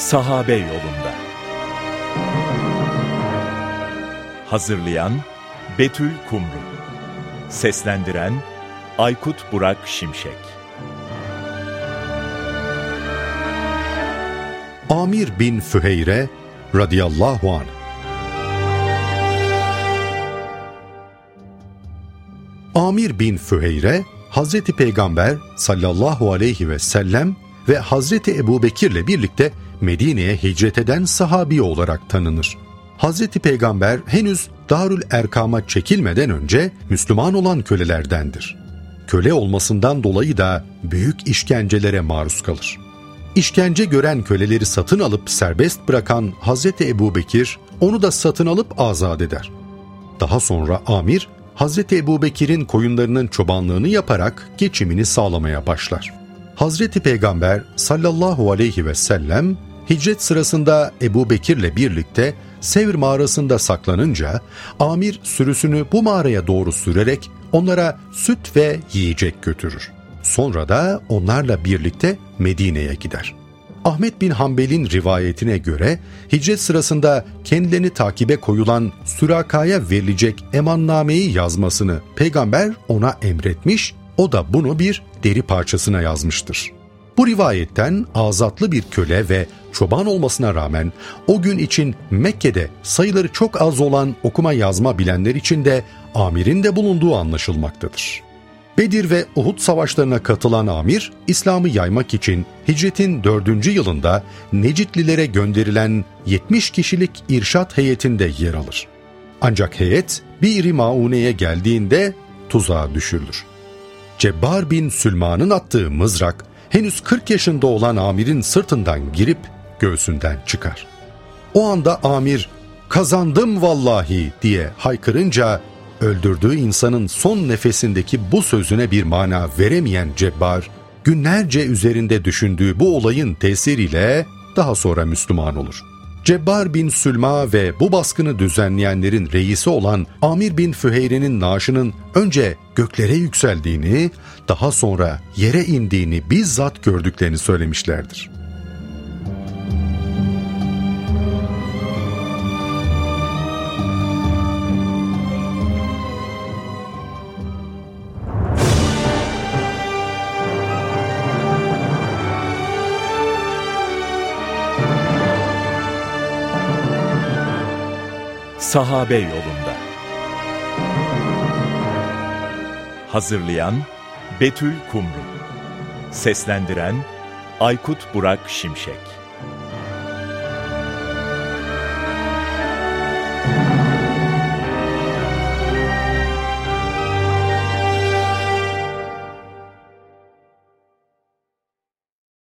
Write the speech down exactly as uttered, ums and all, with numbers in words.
Sahabe yolunda. Hazırlayan Betül Kumru. Seslendiren Aykut Burak Şimşek. Amir bin Füheyre radıyallahu anh. Amir bin Füheyre, Hazreti Peygamber sallallahu aleyhi ve sellem ve Hazreti Ebubekir'le birlikte Medine'ye hicret eden sahabi olarak tanınır. Hazreti Peygamber henüz Darül Erkam'a çekilmeden önce Müslüman olan kölelerdendir. Köle olmasından dolayı da büyük işkencelere maruz kalır. İşkence gören köleleri satın alıp serbest bırakan Hazreti Ebubekir onu da satın alıp azat eder. Daha sonra Amir, Hazreti Ebubekir'in koyunlarının çobanlığını yaparak geçimini sağlamaya başlar. Hazreti Peygamber sallallahu aleyhi ve sellem hicret sırasında Ebubekir'le birlikte Sevr mağarasında saklanınca Amir sürüsünü bu mağaraya doğru sürerek onlara süt ve yiyecek götürür. Sonra da onlarla birlikte Medine'ye gider. Ahmet bin Hanbel'in rivayetine göre hicret sırasında kendilerini takibe koyulan Süraka'ya verilecek emannameyi yazmasını Peygamber ona emretmiş, o da bunu bir deri parçasına yazmıştır. Bu rivayetten azatlı bir köle ve çoban olmasına rağmen o gün için Mekke'de sayıları çok az olan okuma yazma bilenler için de Amir'in de bulunduğu anlaşılmaktadır. Bedir ve Uhud savaşlarına katılan Amir, İslam'ı yaymak için hicretin dördüncü yılında Necitlilere gönderilen yetmiş kişilik irşat heyetinde yer alır. Ancak heyet Bir-i Maune'ye geldiğinde tuzağa düşürülür. Cebbar bin Sülman'ın attığı mızrak henüz kırk yaşında olan Amir'in sırtından girip göğsünden çıkar. O anda Amir "Kazandım vallahi" diye haykırınca öldürdüğü insanın son nefesindeki bu sözüne bir mana veremeyen Cebbar, günlerce üzerinde düşündüğü bu olayın tesiriyle daha sonra Müslüman olur. Cebbar bin Sülma ve bu baskını düzenleyenlerin reisi olan Amir bin Füheyre'nin naaşının önce göklere yükseldiğini, daha sonra yere indiğini bizzat gördüklerini söylemişlerdir. Sahabe yolunda. Hazırlayan Betül Kumru. Seslendiren Aykut Burak Şimşek.